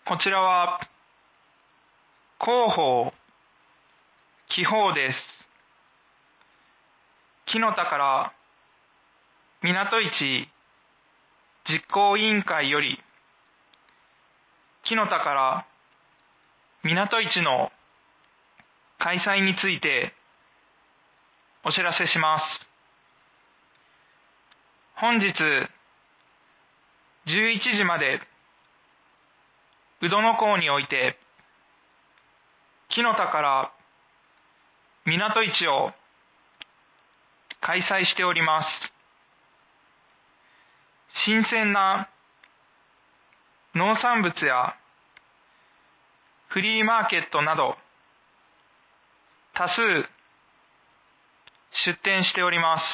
こちらは広報、記法です。木の田から港市実行委員会より、木の田から港市の開催についてお知らせします。本日11時まで宇土の港において木の田から港市を開催しております。新鮮な農産物やフリーマーケットなど多数出店しております。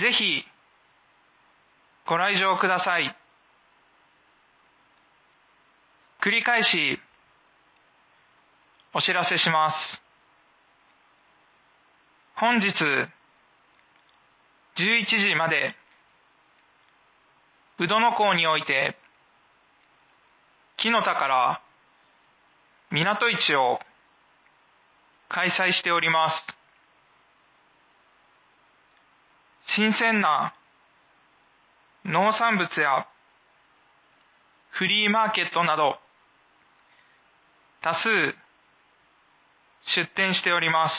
ぜひご来場ください。繰り返しお知らせします。本日11時まで宇土の港において木の田から港市を開催しております。新鮮な農産物やフリーマーケットなど多数出店しております。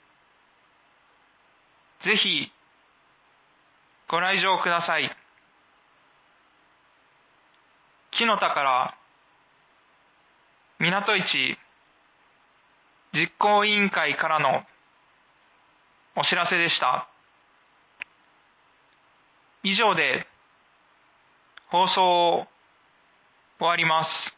ぜひご来場ください。木の田から港市実行委員会からのお知らせでした。以上で放送を終わります。